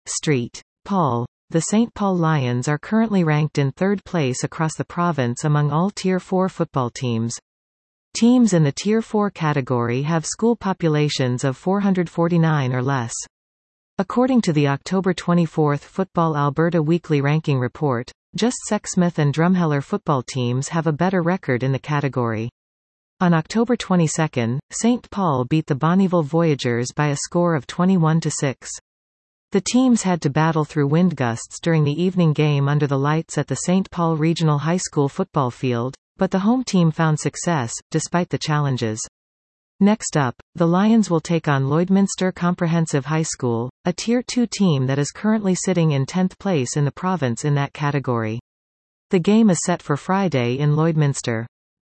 St. Paul. The St. Paul Lions are currently ranked in third place across the province among all Tier 4 football teams. Teams in the Tier 4 category have school populations of 449 or less. According to the October 24 Football Alberta Weekly Ranking Report, just Sexsmith and Drumheller football teams have a better record in the category. On October 22, St. Paul beat the Bonnyville Voyageurs by a score of 21-6. The teams had to battle through wind gusts during the evening game under the lights at the St. Paul Regional High School football field, but the home team found success, despite the challenges. Next up, the Lions will take on Lloydminster Comprehensive High School, a Tier 2 team that is currently sitting in 10th place in the province in that category. The game is set for Friday in Lloydminster.